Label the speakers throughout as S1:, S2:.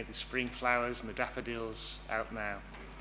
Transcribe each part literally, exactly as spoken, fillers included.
S1: the spring flowers and the daffodils out now.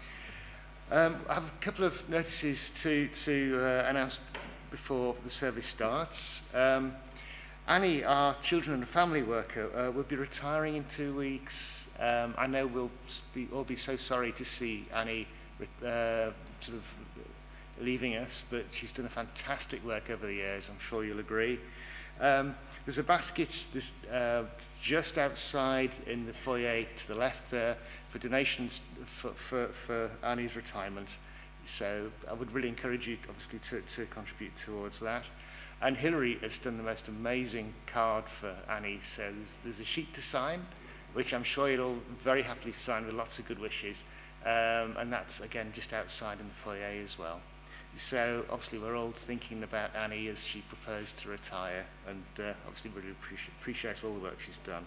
S1: Um, I have a couple of notices to, to uh, announce before the service starts. Um, Annie, our children and family worker, uh, will be retiring in two weeks. Um, I know we'll be, all be so sorry to see Annie uh, sort of leaving us, but she's done a fantastic work over the years, I'm sure you'll agree. Um, there's a basket this, uh, just outside in the foyer to the left there for donations for, for, for Annie's retirement. So I would really encourage you, obviously, to, to contribute towards that. And Hilary has done the most amazing card for Annie. So there's, there's a sheet to sign, which I'm sure you'll very happily sign with lots of good wishes. Um, and that's, again, just outside in the foyer as well. So obviously we're all thinking about Annie as she proposed to retire, and uh, obviously really appreciate, appreciate all the work she's done.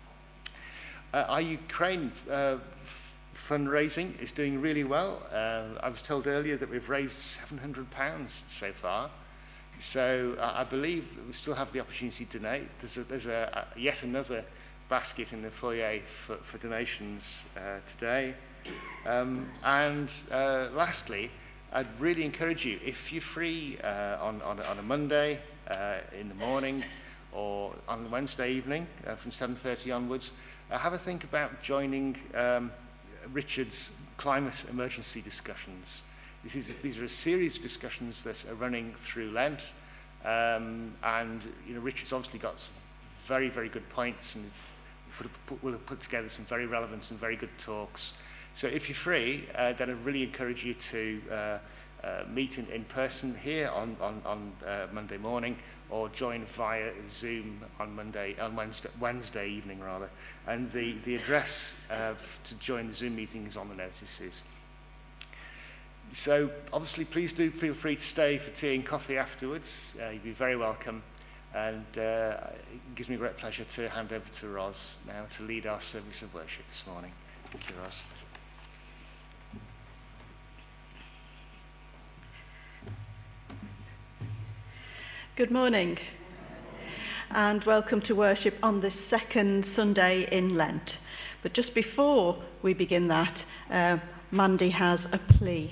S1: Uh, our Ukraine uh, fundraising is doing really well. Uh, I was told earlier that we've raised seven hundred pounds so far. So uh, I believe we still have the opportunity to donate. There's, a, there's a, a, yet another basket in the foyer for, for donations uh, today. Um, and uh, lastly, I'd really encourage you, if you're free uh, on, on, on a Monday uh, in the morning or on Wednesday evening uh, from seven thirty onwards, uh, have a think about joining um, Richard's climate emergency discussions. This is, these are a series of discussions that are running through Lent, um, and you know, Richard's obviously got some very, very good points, and put, put, will have put together some very relevant and very good talks. So if you're free, uh, then I'd really encourage you to uh, uh, meet in, in person here on, on, on uh, Monday morning, or join via Zoom on Monday, on Wednesday, Wednesday evening rather. And the, the address uh, to join the Zoom meeting is on the notices. So obviously please do feel free to stay for tea and coffee afterwards. Uh, you'd be very welcome. And uh, it gives me great pleasure to hand over to Ros now to lead our service of worship this morning. Thank you, Ros.
S2: Good morning, and welcome to worship on this second Sunday in Lent. But just before we begin that, uh, Mandy has a plea.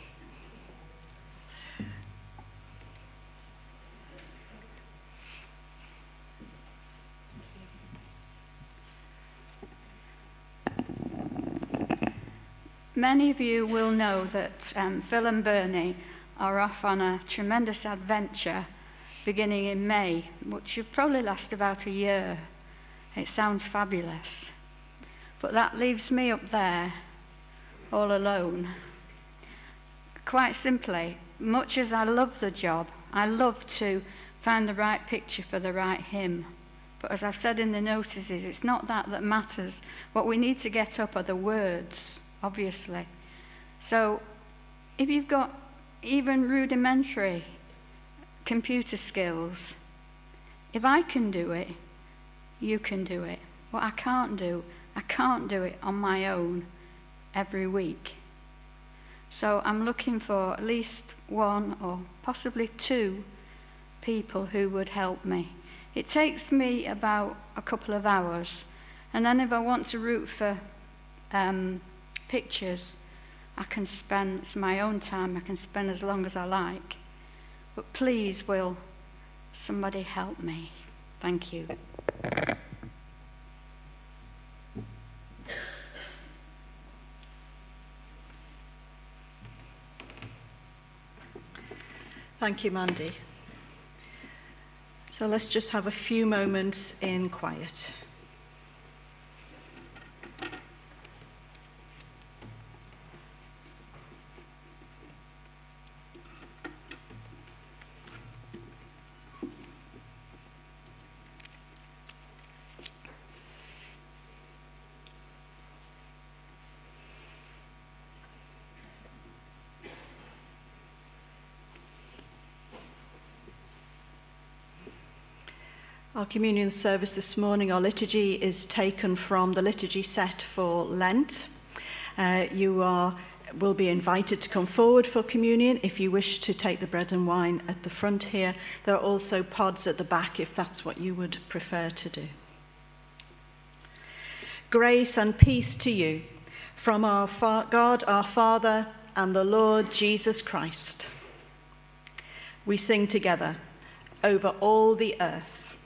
S3: Many of you will know that um, Phil and Bernie are off on a tremendous adventure beginning in May, which should probably last about a year. It sounds fabulous. But that leaves me up there, all alone. Quite simply, much as I love the job, I love to find the right picture for the right hymn. But as I've said in the notices, it's not that that matters. What we need to get up are the words, obviously. So if you've got even rudimentary computer skills, if I can do it, you can do it. What I can't do, I can't do it on my own every week. So I'm looking for at least one or possibly two people who would help me. It takes me about a couple of hours, and then if I want to root for um, pictures, I can spend, it's my own time, I can spend as long as I like. But please, will somebody help me? Thank you.
S2: Thank you, Mandy. So let's just have a few moments in quiet. Our communion service this morning, our liturgy is taken from the liturgy set for Lent. Uh, you are will be invited to come forward for communion if you wish to take the bread and wine at the front here. There are also pods at the back if that's what you would prefer to do. Grace and peace to you from our fa- God our Father and the Lord Jesus Christ. We sing together, Over All the Earth.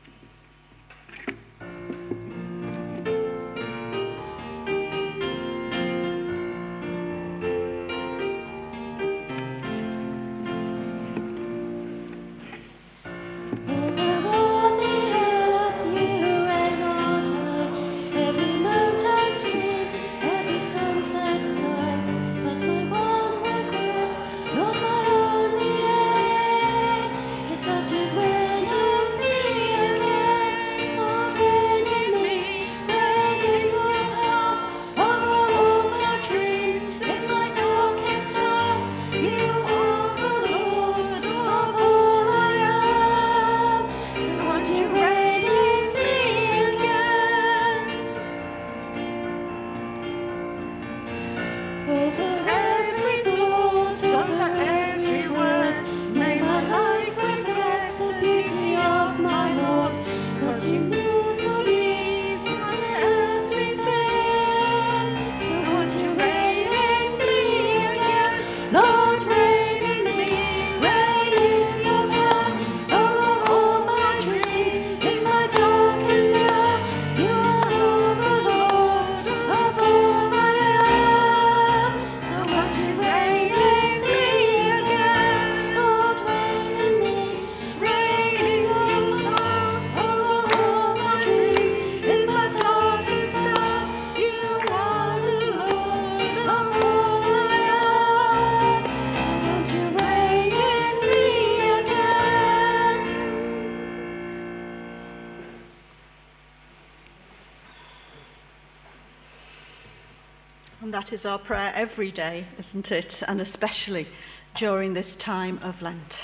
S2: And that is our prayer every day, isn't it? And especially during this time of Lent.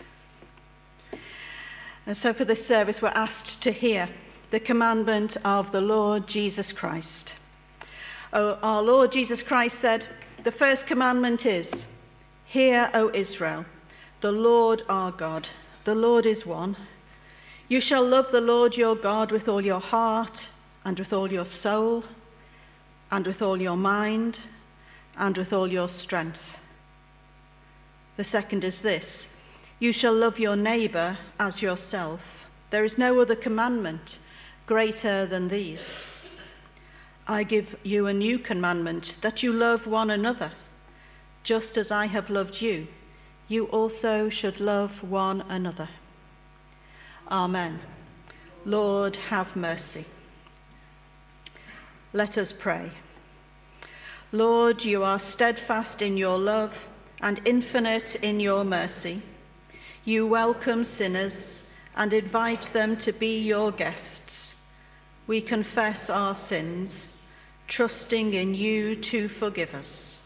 S2: And so for this service, we're asked to hear the commandment of the Lord Jesus Christ. Oh, our Lord Jesus Christ said, the first commandment is, Hear, O Israel, the Lord our God, the Lord is one. You shall love the Lord your God with all your heart and with all your soul and with all your mind and with all your strength. The second is this, you shall love your neighbour as yourself. There is no other commandment greater than these. I give you a new commandment, that you love one another. Just as I have loved you, you also should love one another. Amen. Lord, have mercy. Let us pray. Lord, you are steadfast in your love and infinite in your mercy. You welcome sinners and invite them to be your guests. We confess our sins, trusting in you to forgive us.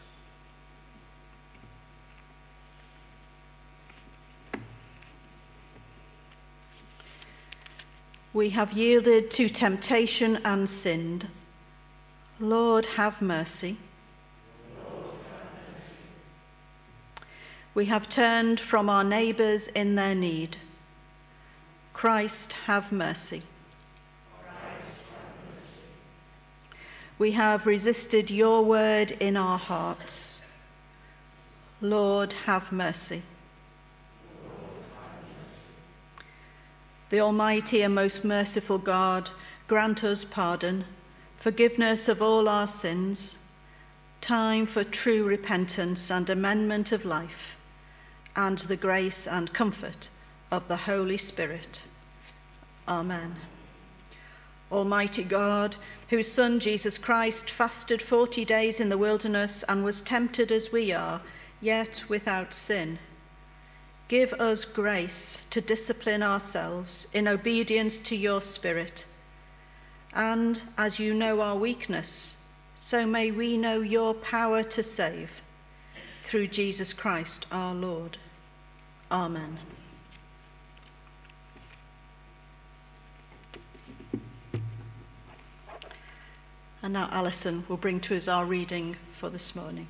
S2: We have yielded to temptation and sinned. Lord, have mercy. Lord, have mercy. We have turned from our neighbours in their need. Christ, have mercy. Christ, have mercy. We have resisted your word in our hearts. Lord, have mercy. The Almighty and most merciful God, grant us pardon, forgiveness of all our sins, time for true repentance and amendment of life, and the grace and comfort of the Holy Spirit. Amen. Almighty God, whose Son Jesus Christ fasted forty days in the wilderness and was tempted as we are, yet without sin, give us grace to discipline ourselves in obedience to your Spirit. And as you know our weakness, so may we know your power to save. Through Jesus Christ our Lord. Amen. And now Alison will bring to us our reading for this morning.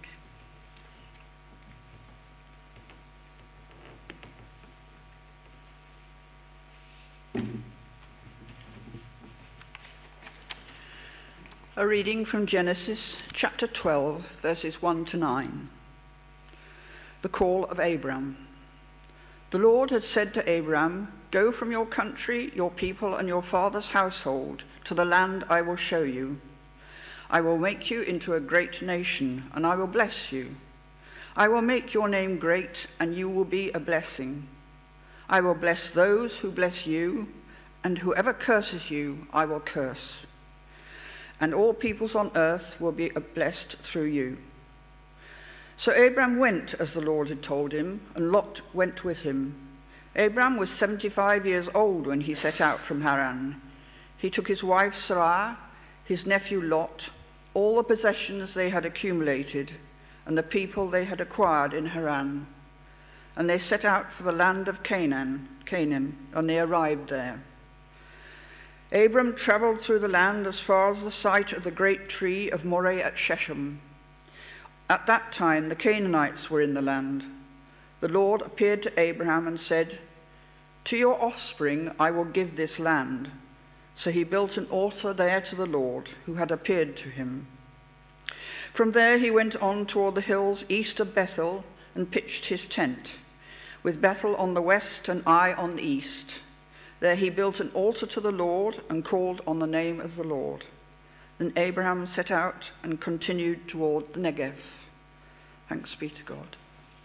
S4: A reading from Genesis chapter twelve, verses one to nine. The call of Abram. The Lord had said to Abram, "Go from your country, your people, and your father's household to the land I will show you. I will make you into a great nation, and I will bless you. I will make your name great, and you will be a blessing. I will bless those who bless you, and whoever curses you, I will curse. And all peoples on earth will be blessed through you." So Abram went as the Lord had told him, and Lot went with him. Abram was seventy-five years old when he set out from Haran. He took his wife Sarai, his nephew Lot, all the possessions they had accumulated, and the people they had acquired in Haran. And they set out for the land of Canaan, Canaan, and they arrived there. Abram travelled through the land as far as the site of the great tree of Moreh at Shechem. At that time the Canaanites were in the land. The Lord appeared to Abraham and said, "To your offspring I will give this land." So he built an altar there to the Lord, who had appeared to him. From there he went on toward the hills east of Bethel and pitched his tent, with Bethel on the west and Ai on the east. There he built an altar to the Lord and called on the name of the Lord. Then Abraham set out and continued toward the Negev. Thanks be to God.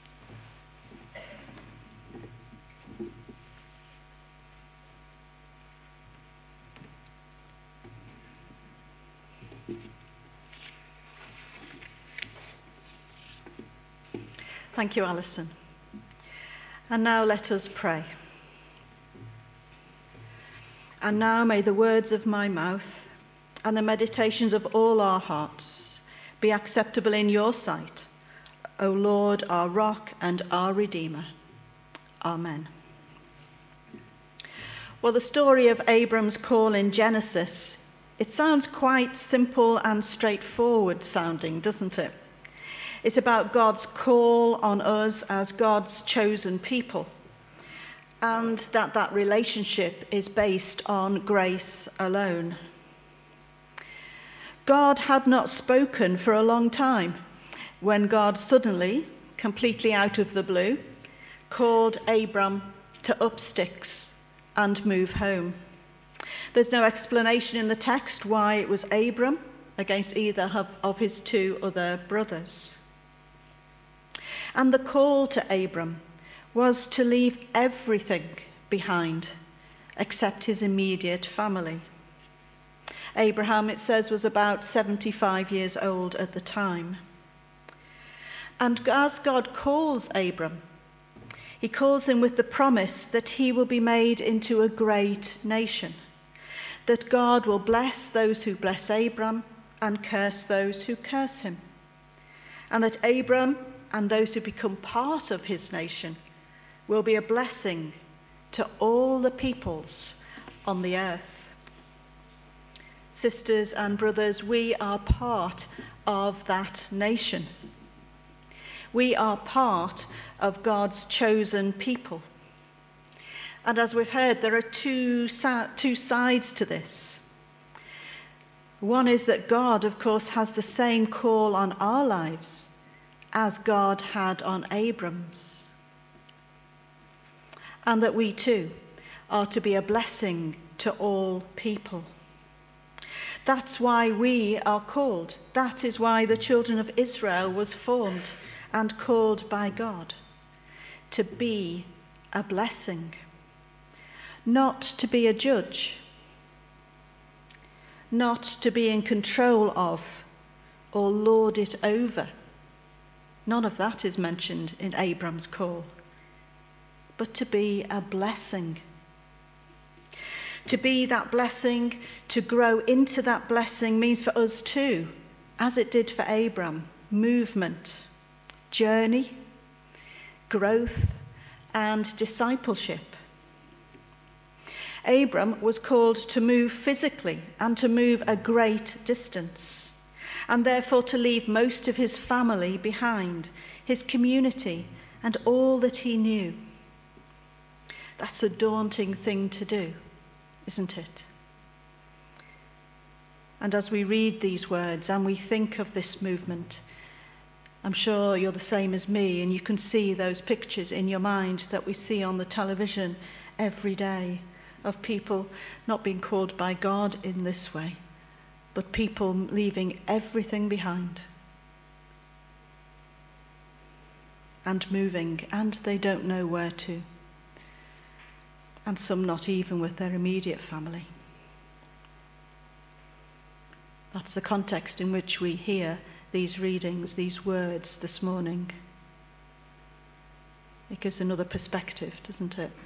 S2: Thank you, Alison. And now let us pray. And now may the words of my mouth and the meditations of all our hearts be acceptable in your sight, O Lord, our rock and our Redeemer. Amen. Well, the story of Abram's call in Genesis, it sounds quite simple and straightforward sounding, doesn't it? It's about God's call on us as God's chosen people, and that that relationship is based on grace alone. God had not spoken for a long time when God suddenly, completely out of the blue, called Abram to up sticks and move home. There's no explanation in the text why it was Abram against either of, of his two other brothers. And the call to Abram was to leave everything behind except his immediate family. Abraham, it says, was about seventy-five years old at the time. And as God calls Abram, he calls him with the promise that he will be made into a great nation, that God will bless those who bless Abram and curse those who curse him, and that Abram and those who become part of his nation will be a blessing to all the peoples on the earth. Sisters and brothers, we are part of that nation. We are part of God's chosen people. And as we've heard, there are two, two sides to this. One is that God, of course, has the same call on our lives as God had on Abram's. And that we too are to be a blessing to all people. That's why we are called. That is why the children of Israel was formed and called by God, to be a blessing, not to be a judge, not to be in control of or lord it over. None of that is mentioned in Abram's call, but to be a blessing. To be that blessing, to grow into that blessing, means for us too, as it did for Abram, movement, journey, growth, and discipleship. Abram was called to move physically and to move a great distance, and therefore to leave most of his family behind, his community, and all that he knew. That's a daunting thing to do, isn't it? And as we read these words and we think of this movement, I'm sure you're the same as me, and you can see those pictures in your mind that we see on the television every day of people not being called by God in this way, but people leaving everything behind and moving, and they don't know where to, and some not even with their immediate family. That's the context in which we hear these readings, these words this morning. It gives another perspective, doesn't it?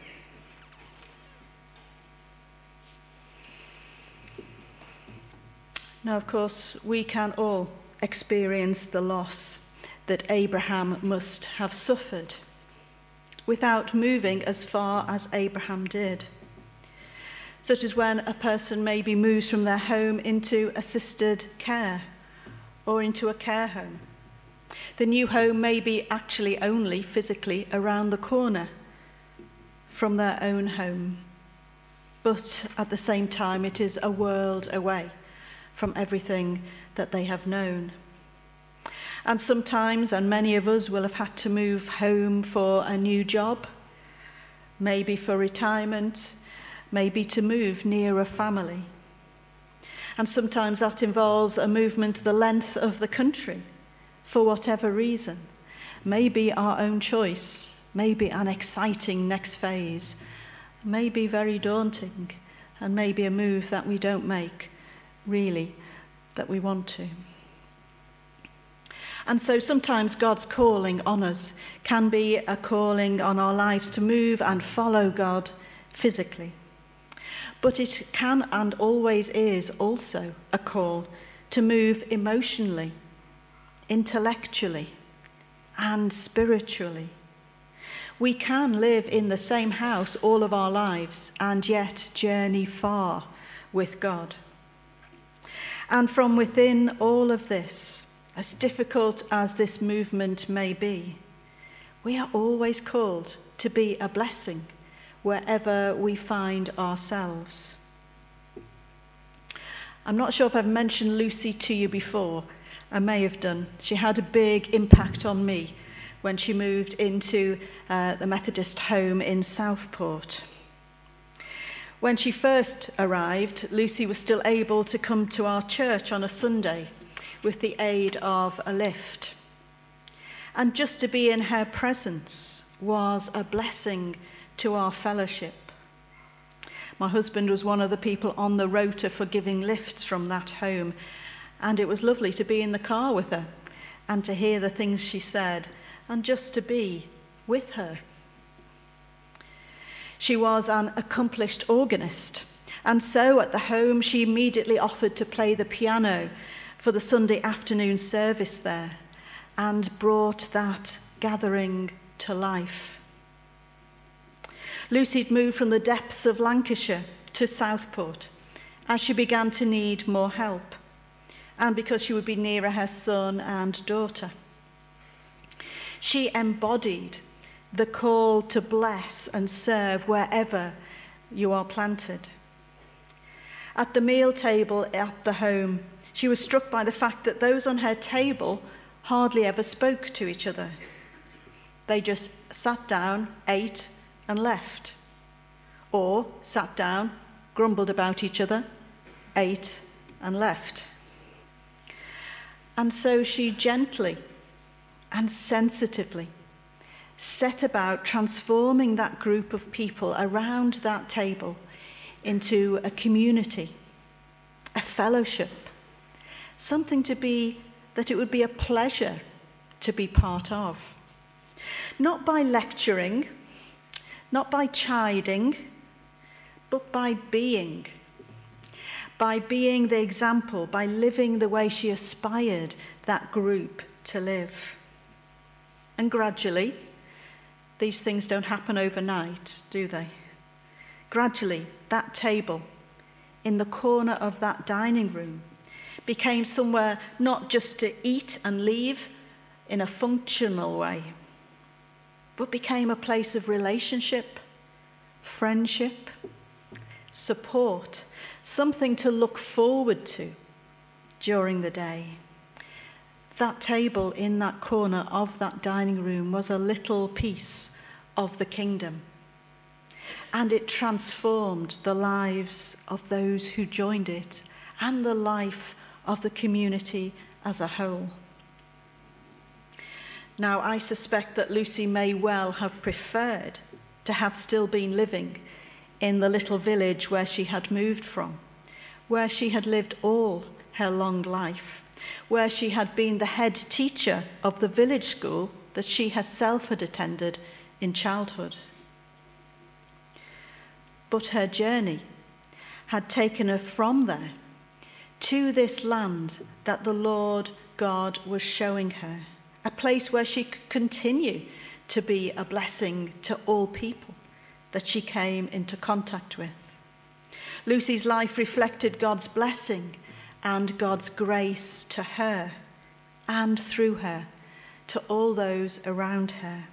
S2: Now, of course, we can all experience the loss that Abraham must have suffered without moving as far as Abraham did, such as when a person maybe moves from their home into assisted care or into a care home. The new home may be actually only physically around the corner from their own home, but at the same time it is a world away from everything that they have known. And sometimes, and many of us will have had to move home for a new job, maybe for retirement, maybe to move near a family. And sometimes that involves a movement the length of the country for whatever reason. Maybe our own choice, maybe an exciting next phase, maybe very daunting, and maybe a move that we don't make really that we want to. And so sometimes God's calling on us can be a calling on our lives to move and follow God physically. But it can and always is also a call to move emotionally, intellectually, and spiritually. We can live in the same house all of our lives and yet journey far with God. And from within all of this, as difficult as this movement may be, we are always called to be a blessing wherever we find ourselves. I'm not sure if I've mentioned Lucy to you before. I may have done. She had a big impact on me when she moved into uh, the Methodist home in Southport. When she first arrived, Lucy was still able to come to our church on a Sunday with the aid of a lift. And just to be in her presence was a blessing to our fellowship. My husband was one of the people on the rota for giving lifts from that home, and it was lovely to be in the car with her and to hear the things she said and just to be with her. She was an accomplished organist, and so at the home she immediately offered to play the piano for the Sunday afternoon service there and brought that gathering to life. Lucy had moved from the depths of Lancashire to Southport as she began to need more help, and because she would be nearer her son and daughter. She embodied the call to bless and serve wherever you are planted. At the meal table at the home, she was struck by the fact that those on her table hardly ever spoke to each other. They just sat down, ate, and left. Or sat down, grumbled about each other, ate, and left. And so she gently and sensitively set about transforming that group of people around that table into a community, a fellowship, something to be, that it would be a pleasure to be part of. Not by lecturing, not by chiding, but by being. By being the example, by living the way she aspired that group to live. And gradually, these things don't happen overnight, do they? Gradually, that table in the corner of that dining room became somewhere not just to eat and leave in a functional way, but became a place of relationship, friendship, support, something to look forward to during the day. That table in that corner of that dining room was a little piece of the kingdom, and it transformed the lives of those who joined it and the life of the community as a whole. Now, I suspect that Lucy may well have preferred to have still been living in the little village where she had moved from, where she had lived all her long life, where she had been the head teacher of the village school that she herself had attended in childhood. But her journey had taken her from there to this land that the Lord God was showing her, a place where she could continue to be a blessing to all people that she came into contact with. Lucy's life reflected God's blessing and God's grace to her and through her to all those around her.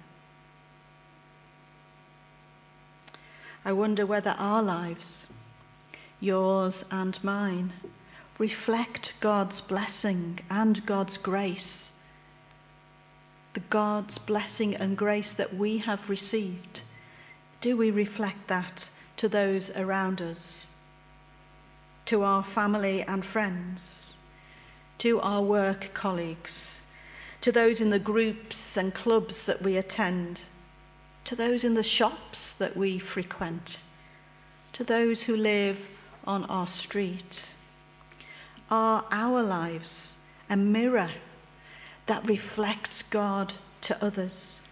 S2: I wonder whether our lives, yours and mine, reflect God's blessing and God's grace, the God's blessing and grace that we have received. Do we reflect that to those around us, to our family and friends, to our work colleagues, to those in the groups and clubs that we attend, to those in the shops that we frequent, to those who live on our street? Are our lives a mirror that reflects God to others?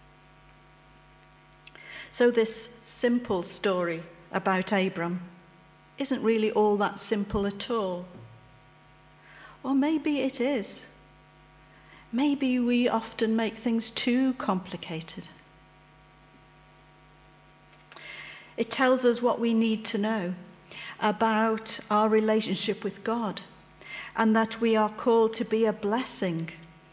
S2: So this simple story about Abram isn't really all that simple at all. Or maybe it is. Maybe we often make things too complicated. It tells us what we need to know about our relationship with God, and that we are called to be a blessing,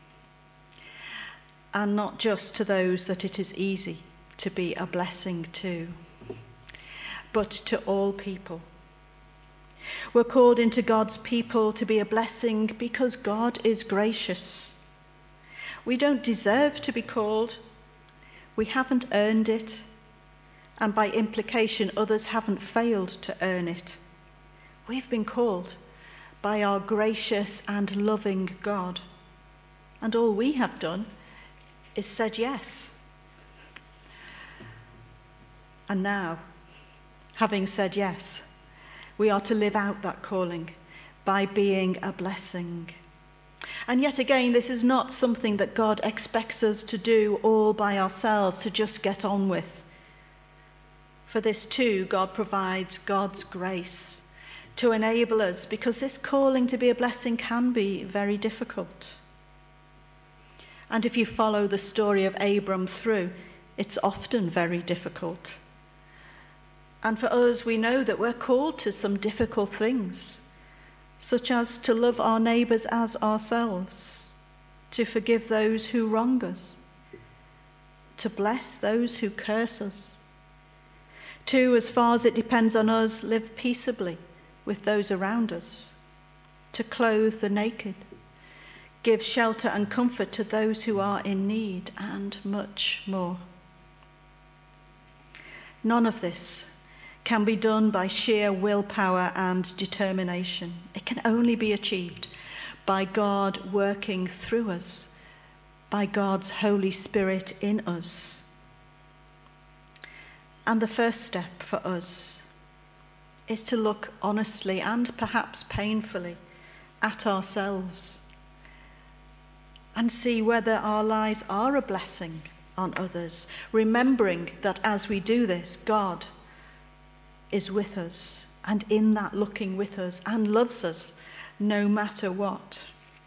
S2: and not just to those that it is easy to be a blessing to, but to all people. We're called into God's people to be a blessing because God is gracious. We don't deserve to be called. We haven't earned it. And by implication, others haven't failed to earn it. We've been called by our gracious and loving God. And all we have done is said yes. And now, having said yes, we are to live out that calling by being a blessing. And yet again, this is not something that God expects us to do all by ourselves, to just get on with. For this too, God provides God's grace to enable us, because this calling to be a blessing can be very difficult. And if you follow the story of Abram through, it's often very difficult. And for us, we know that we're called to some difficult things, such as to love our neighbours as ourselves, to forgive those who wrong us, to bless those who curse us, to, as far as it depends on us, live peaceably with those around us, to clothe the naked, give shelter and comfort to those who are in need, and much more. None of this can be done by sheer willpower and determination. It can only be achieved by God working through us, by God's Holy Spirit in us. And the first step for us is to look honestly and perhaps painfully at ourselves and see whether our lives are a blessing on others, remembering that as we do this, God is with us, and in that looking with us, and loves us no matter what.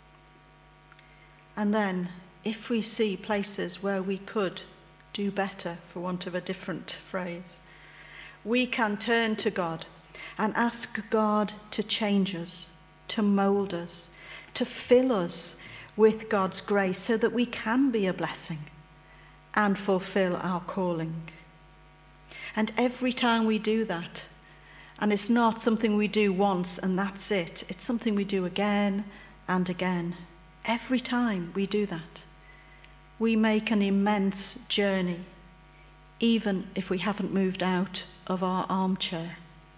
S2: And then, if we see places where we could do better, for want of a different phrase, we can turn to God and ask God to change us, to mould us, to fill us with God's grace so that we can be a blessing and fulfill our calling. And every time we do that, And it's not something we do once and that's it. It's something we do again and again. Every time we do that, we make an immense journey, even if we haven't moved out of our armchair.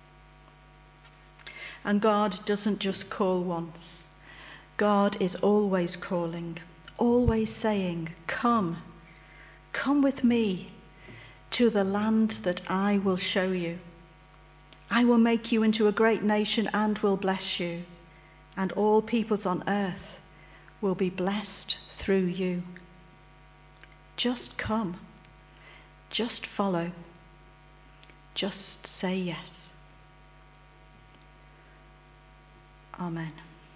S2: And God doesn't just call once. God is always calling, always saying, come, come with me to the land that I will show you. I will make you into a great nation and will bless you, and all peoples on earth will be blessed through you. Just come, just follow, just say yes. Amen.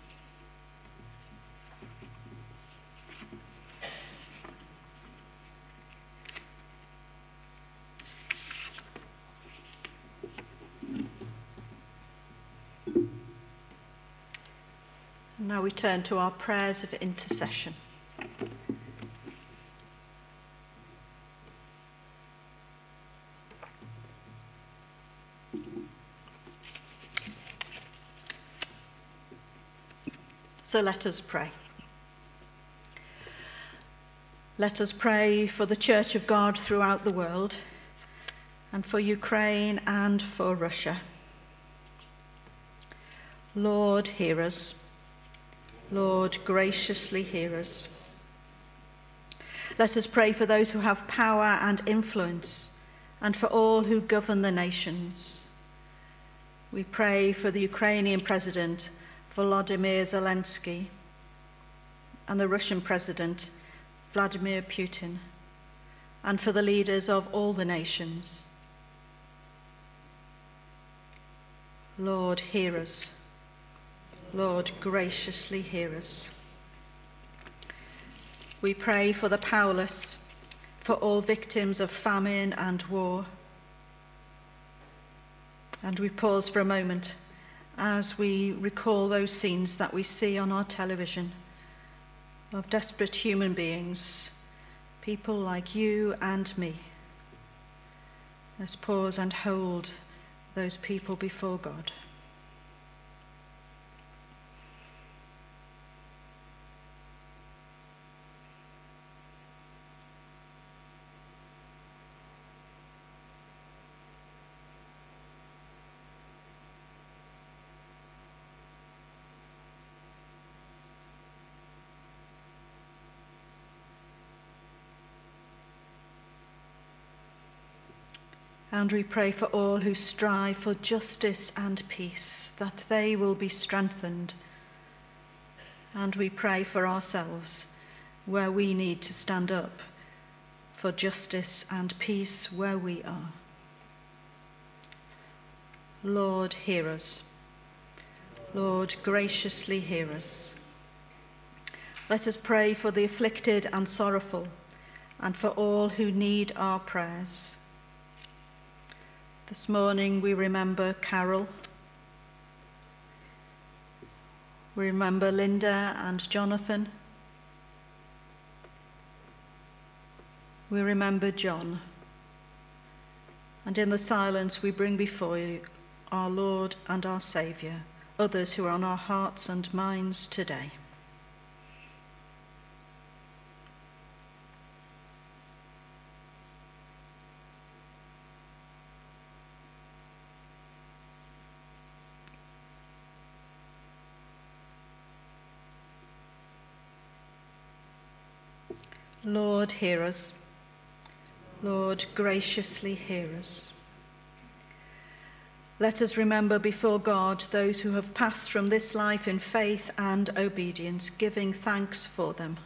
S2: Now we turn to our prayers of intercession. So let us pray. Let us pray for the Church of God throughout the world, and for Ukraine and for Russia. Lord, hear us. Lord, graciously hear us. Let us pray for those who have power and influence, and for all who govern the nations. We pray for the Ukrainian President, Volodymyr Zelensky, and the Russian President, Vladimir Putin, and for the leaders of all the nations. Lord, hear us. Lord, graciously hear us. We pray for the powerless, for all victims of famine and war. And we pause for a moment as we recall those scenes that we see on our television of desperate human beings, people like you and me. Let's pause and hold those people before God. And we pray for all who strive for justice and peace, that they will be strengthened. And we pray for ourselves, where we need to stand up for justice and peace where we are. Lord, hear us. Lord, graciously hear us. Let us pray for the afflicted and sorrowful, and for all who need our prayers. This morning we remember Carol. We remember Linda and Jonathan. We remember John. And in the silence we bring before you our Lord and our Saviour, others who are on our hearts and minds today. Lord, hear us. Lord, graciously hear us. Let us remember before God those who have passed from this life in faith and obedience, giving thanks for them.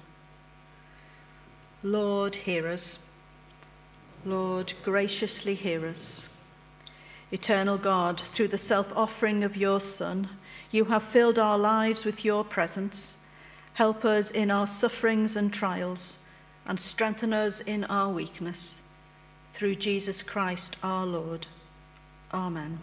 S2: Lord, hear us. Lord, graciously hear us. Eternal God, through the self-offering of your Son, you have filled our lives with your presence. Help us in our sufferings and trials, and strengthen us in our weakness. Through Jesus Christ our Lord. Amen.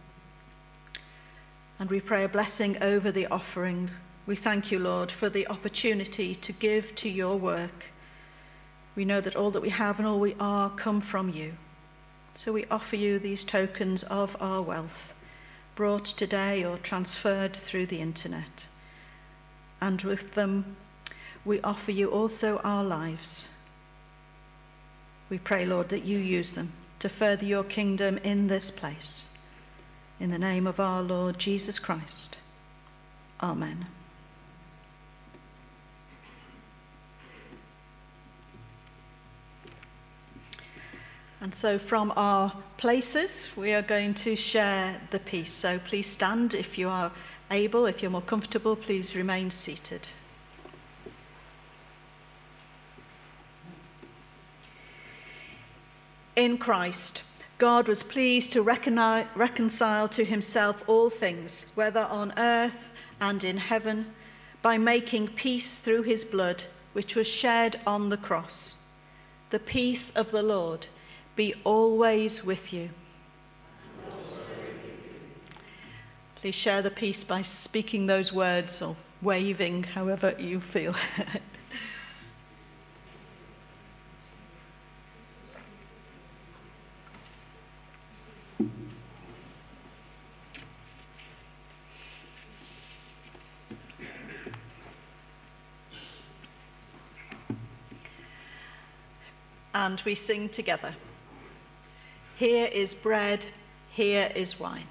S2: And we pray a blessing over the offering. We thank you, Lord, for the opportunity to give to your work. We know that all that we have and all we are come from you. So we offer you these tokens of our wealth, brought today or transferred through the internet. And with them, we offer you also our lives. We pray, Lord, that you use them to further your kingdom in this place. In the name of our Lord Jesus Christ. Amen. And so from our places, we are going to share the peace. So please stand if you are able. If you're more comfortable, please remain seated. In Christ, God was pleased to recon- reconcile to himself all things, whether on earth and in heaven, by making peace through his blood, which was shed on the cross. The peace of the Lord be always with you. Please share the peace by speaking those words or waving, however you feel. And we sing together. Here is bread, here is wine.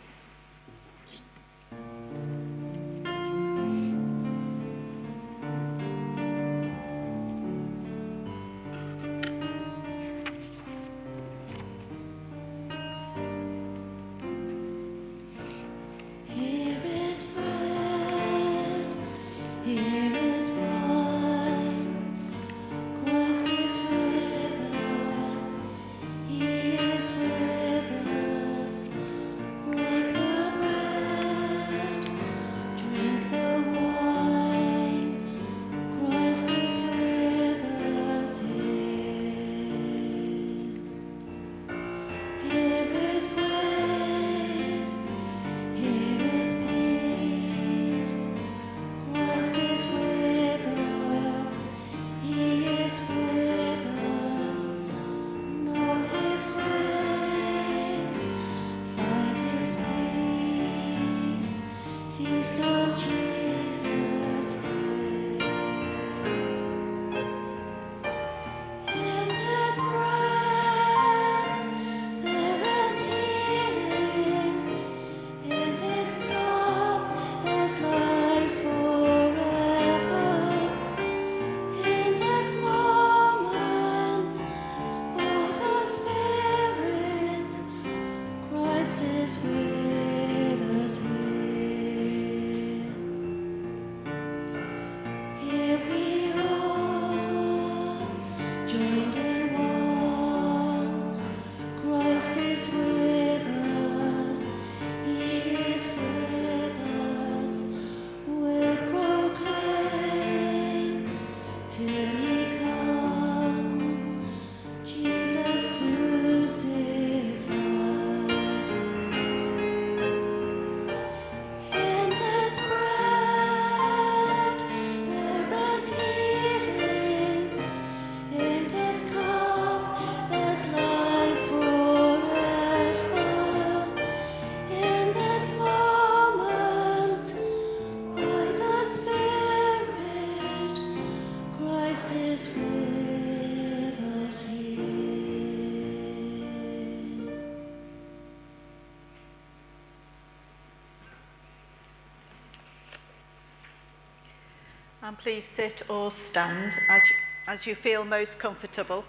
S2: And please sit or stand as you, as you feel most comfortable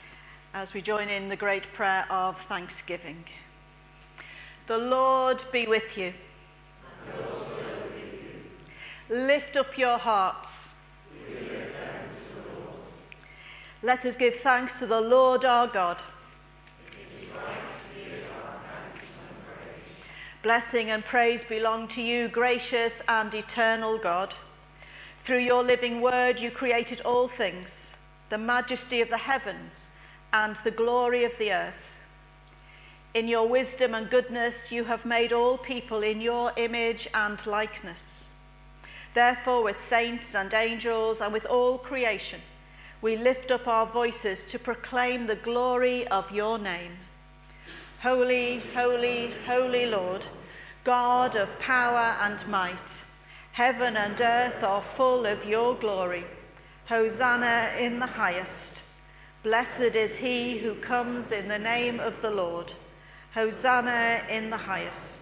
S2: as we join in the great prayer of thanksgiving. The Lord be with you.
S5: And also with you.
S2: Lift up your hearts.
S5: We give thanks to the Lord.
S2: Let us give thanks to the Lord our God.
S5: It is right to give our thanks and praise.
S2: Blessing and praise belong to you, gracious and eternal God. Through your living word you created all things, the majesty of the heavens and the glory of the earth. In your wisdom and goodness you have made all people in your image and likeness. Therefore, with saints and angels and with all creation, we lift up our voices to proclaim the glory of your name. Holy, holy, holy Lord, God of power and might. Heaven and earth are full of your glory. Hosanna in the highest. Blessed is he who comes in the name of the Lord. Hosanna in the highest.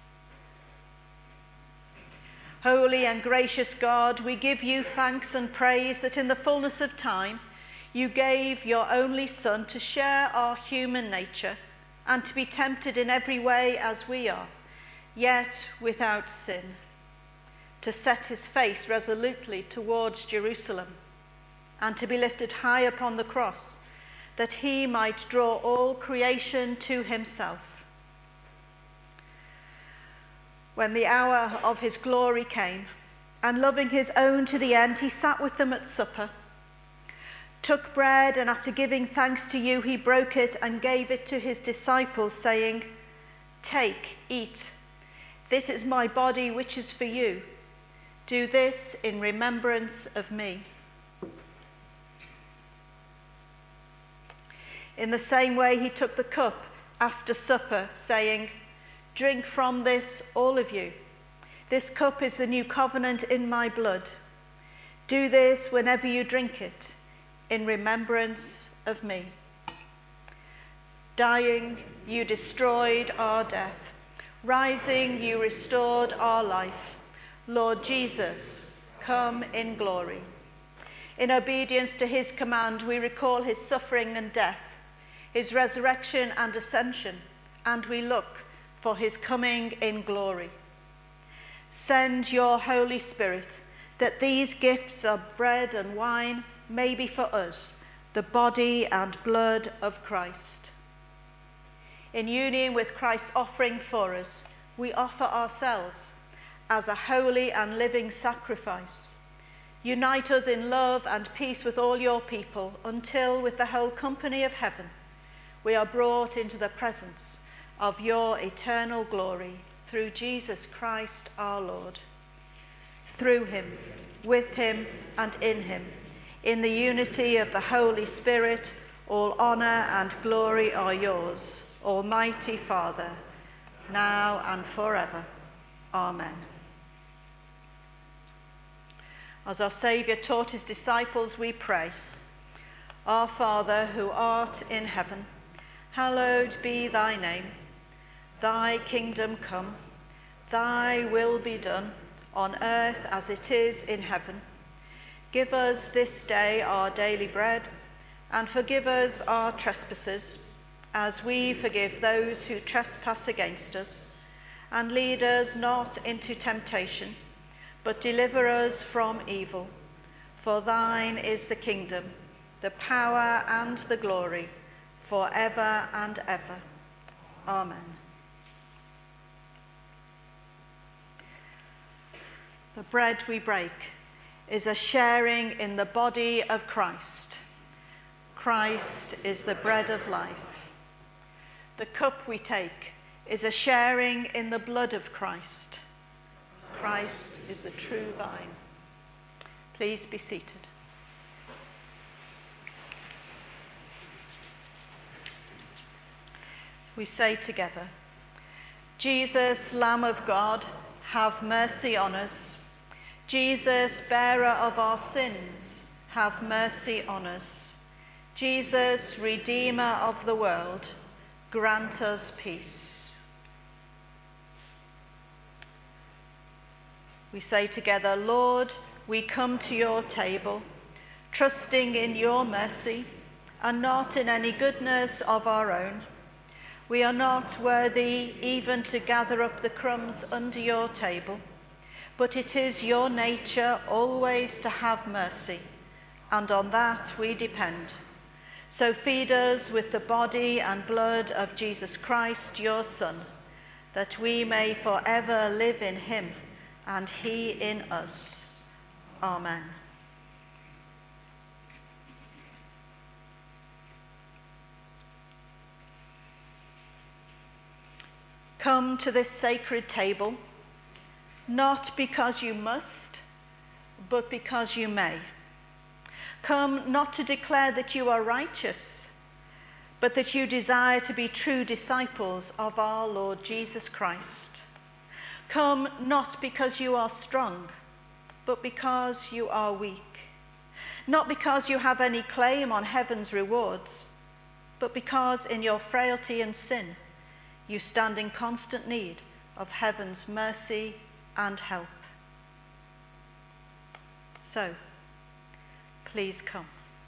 S2: Holy and gracious God, we give you thanks and praise that in the fullness of time you gave your only Son to share our human nature and to be tempted in every way as we are, yet without sin, to set his face resolutely towards Jerusalem and to be lifted high upon the cross, that he might draw all creation to himself. When the hour of his glory came, and loving his own to the end, he sat with them at supper, took bread, and after giving thanks to you, he broke it and gave it to his disciples, saying, "Take, eat. This is my body, which is for you. Do this in remembrance of me." In the same way, he took the cup after supper, saying, "Drink from this, all of you. This cup is the new covenant in my blood. Do this whenever you drink it, in remembrance of me." Dying, you destroyed our death. Rising, you restored our life. Lord Jesus, come in glory. In obedience to his command, we recall his suffering and death, his resurrection and ascension, and we look for his coming in glory. Send your Holy Spirit, that these gifts of bread and wine may be for us the body and blood of Christ. In union with Christ's offering for us, we offer ourselves as a holy and living sacrifice. Unite us in love and peace with all your people, until with the whole company of heaven we are brought into the presence of your eternal glory, through Jesus Christ our Lord. Through him, with him, and in him, in the unity of the Holy Spirit, all honour and glory are yours, Almighty Father, now and forever. Amen. As our Saviour taught his disciples, we pray, "Our Father, who art in heaven, hallowed be thy name. Thy kingdom come, thy will be done, on earth as it is in heaven. Give us this day our daily bread, and forgive us our trespasses, as we forgive those who trespass against us. And lead us not into temptation, but deliver us from evil. For thine is the kingdom, the power, and the glory, forever and ever. Amen." The bread we break is a sharing in the body of Christ. Christ is the bread of life. The cup we take is a sharing in the blood of Christ. Christ is the true vine. Please be seated. We say together, "Jesus, Lamb of God, have mercy on us. Jesus, bearer of our sins, have mercy on us. Jesus, Redeemer of the world, grant us peace." We say together, "Lord, we come to your table, trusting in your mercy and not in any goodness of our own. We are not worthy even to gather up the crumbs under your table, but it is your nature always to have mercy, and on that we depend. So feed us with the body and blood of Jesus Christ, your Son, that we may forever live in him and he in us. Amen." Come to this sacred table, not because you must, but because you may. Come not to declare that you are righteous, but that you desire to be true disciples of our Lord Jesus Christ. Come not because you are strong, but because you are weak. Not because you have any claim on heaven's rewards, but because in your frailty and sin you stand in constant need of heaven's mercy and help. So, please come.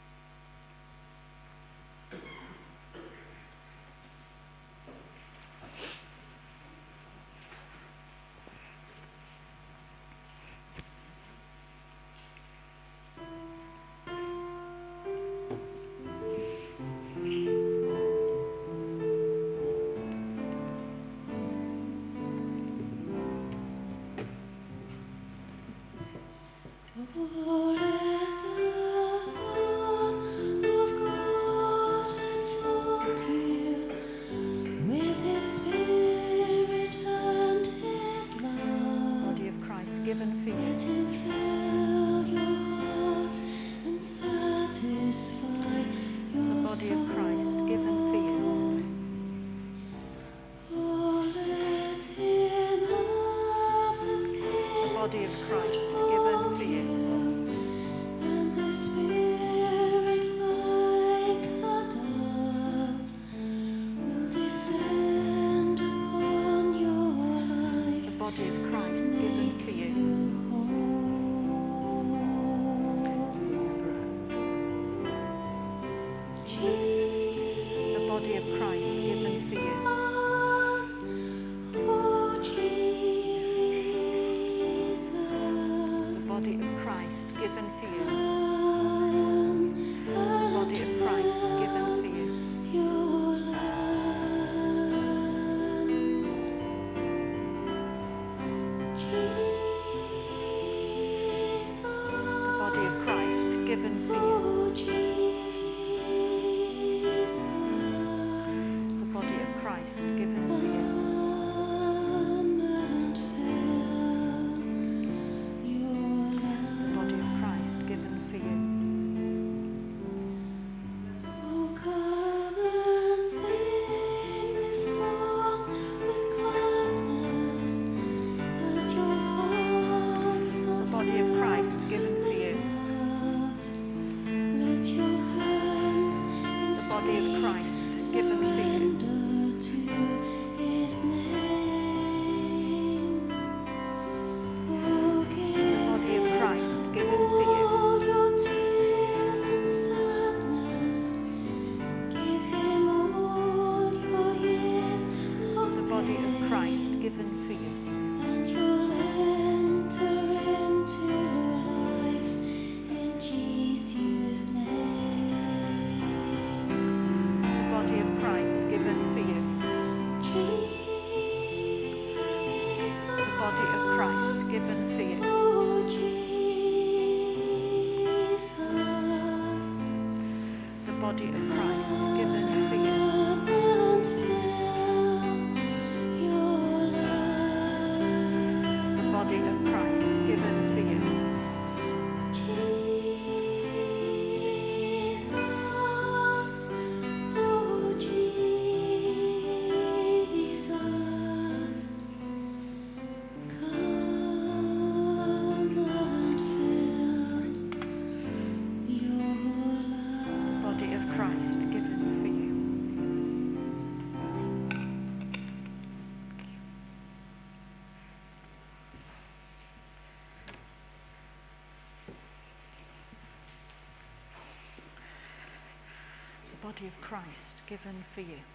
S2: Body of Christ given for you.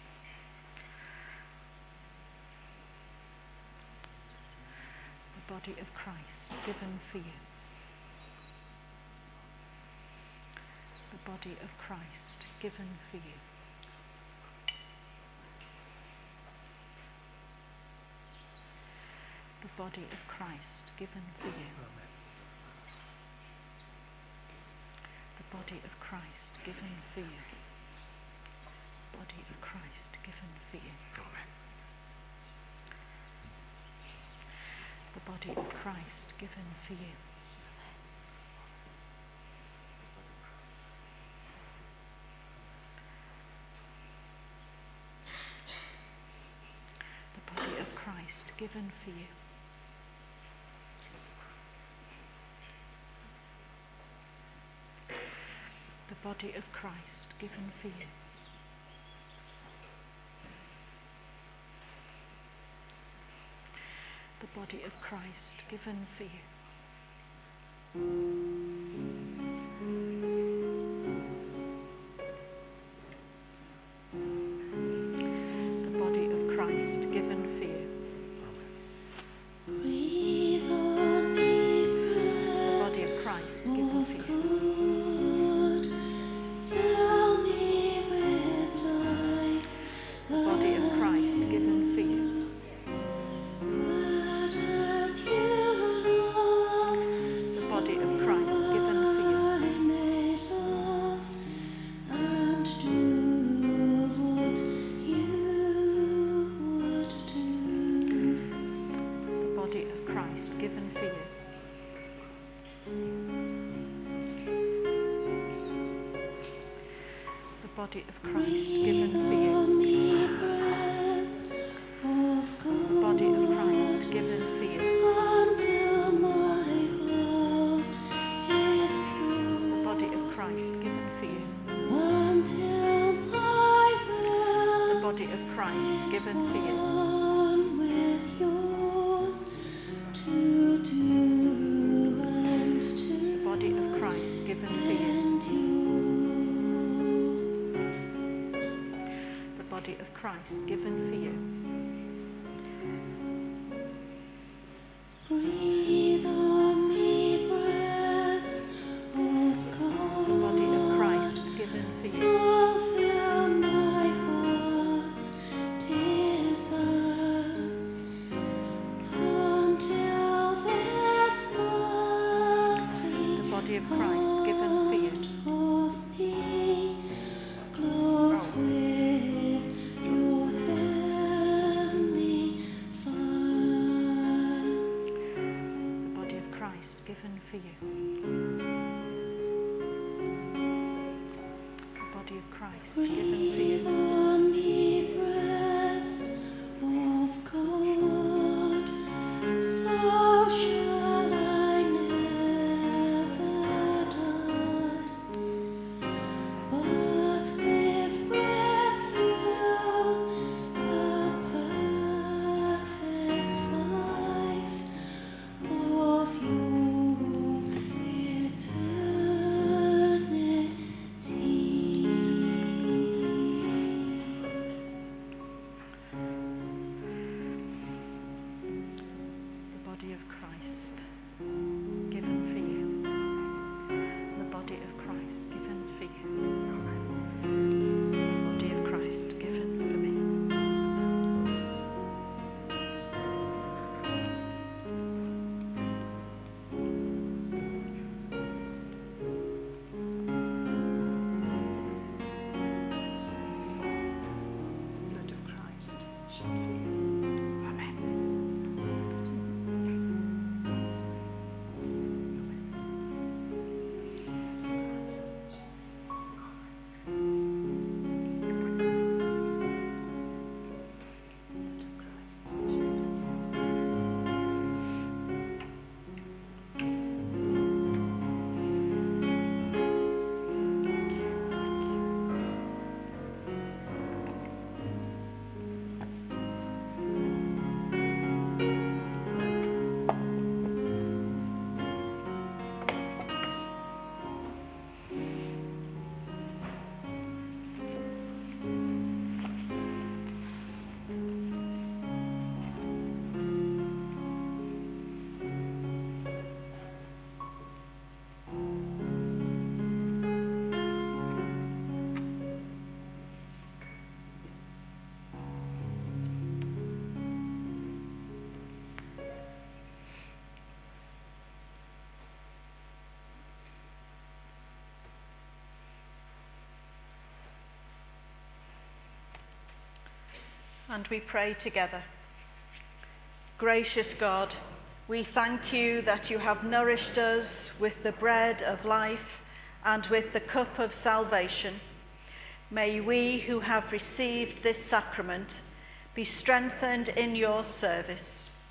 S2: The body of Christ given for you. The body of Christ given for you. The body of Christ given for you. The body of Christ given for you. Body of Christ given for you. Amen. The body of Christ given for you. The body of Christ given for you. The body of Christ given for you. The body of Christ given for you. The body of Christ given for you.
S5: Breathe on me,
S2: The body of Christ given for you.
S5: fill me with life.
S2: The body of Christ given for you.
S5: That as you love,
S2: The body of Christ given for you.
S5: I may love and do what you would do.
S2: The body of Christ given for you. The body of Christ given for you.
S5: On me, breath of
S2: The body of Christ
S5: God,
S2: given for you.
S5: until my heart is
S2: The
S5: pure.
S2: body of Christ given for you.
S5: Until my
S2: The
S5: will
S2: body of Christ given for you.
S5: one with yours to do and
S2: The
S5: to
S2: body of Christ given for you.
S5: endure.
S2: The body of Christ given for you.
S5: Breathe on me, breath of God.
S2: The body of Christ given for you.
S5: Fulfill my heart's desire until this earthly
S2: The body of Christ given for you.
S5: of me glows with your heavenly fire.
S2: The body of Christ given for you. The body of Christ given for
S5: Breathe
S2: you.
S5: on me, breath of God, so shall I never die, but live with you a perfect life of your eternity.
S2: The body of Christ given for you. The body of Christ given for you. The body of Christ given for me. Blood of Christ shed for you. Amen. And we pray together. Gracious God, we thank you that you have nourished us with the bread of life and with the cup of salvation. May we who have received this sacrament be strengthened in your service.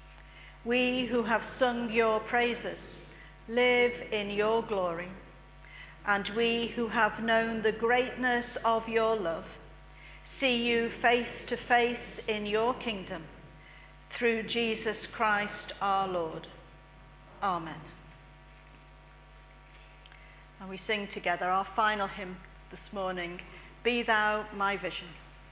S2: We who have sung your praises live in your glory, and we who have known the greatness of your love see you face to face in your kingdom, through Jesus Christ our Lord. Amen. And we sing together our final hymn this morning, Be Thou My Vision.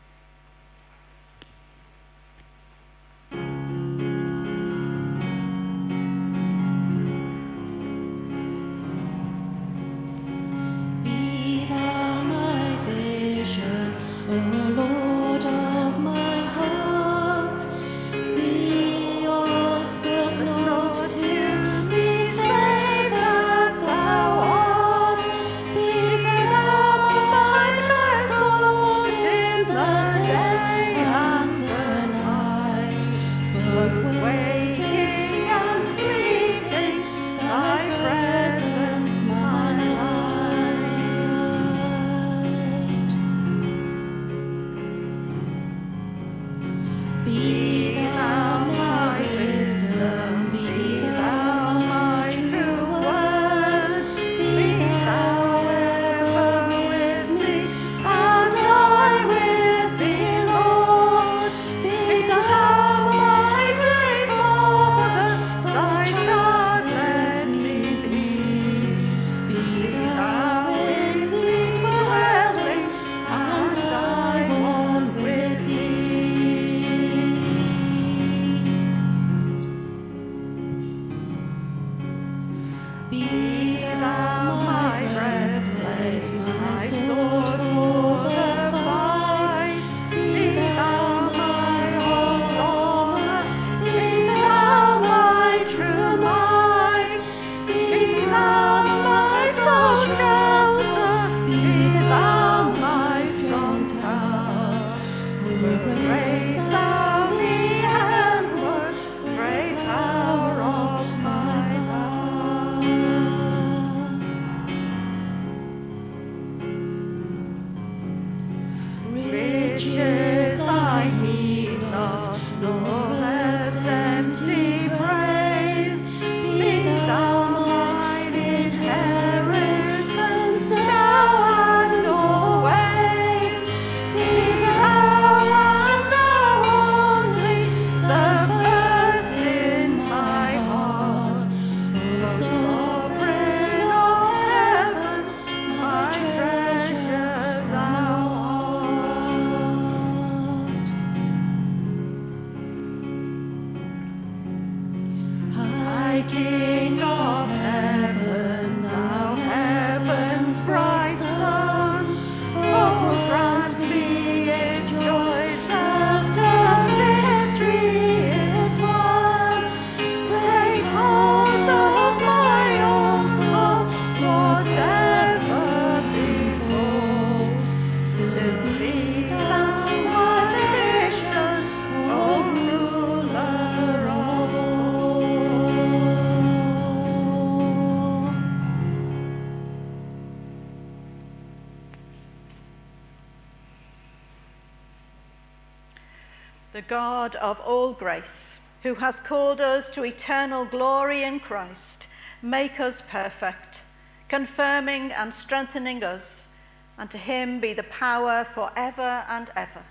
S2: The God of all grace, who has called us to eternal glory in Christ, make us perfect, confirming and strengthening us, and to him be the power forever and ever.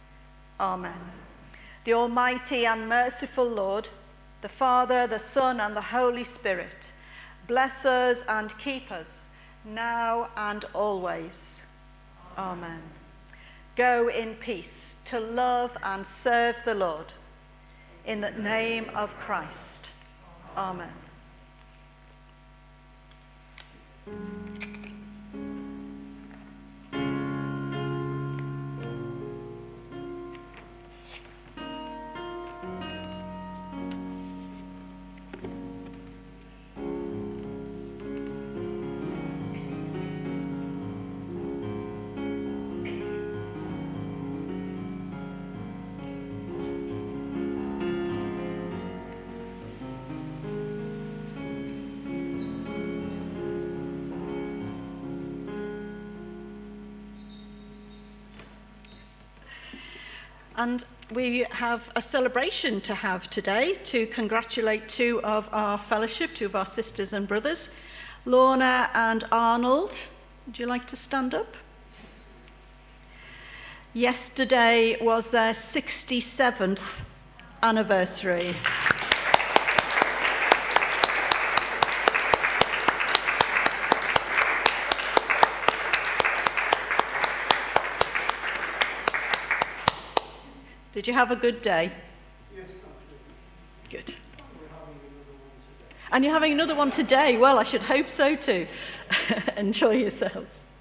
S2: Amen. The Almighty and merciful Lord, the Father, the Son, and the Holy Spirit, bless us and keep us, now and always. Amen. Go in peace to love and serve the Lord. In the name of Christ. Amen. And we have a celebration to have today to congratulate two of our fellowship, two of our sisters and brothers, Lorna and Arnold. Would you like to stand up? Yesterday was their sixty-seventh anniversary. Did you have a good day?
S6: Yes,
S2: good. And you're having another one today? Well, I should hope so too. Enjoy yourselves.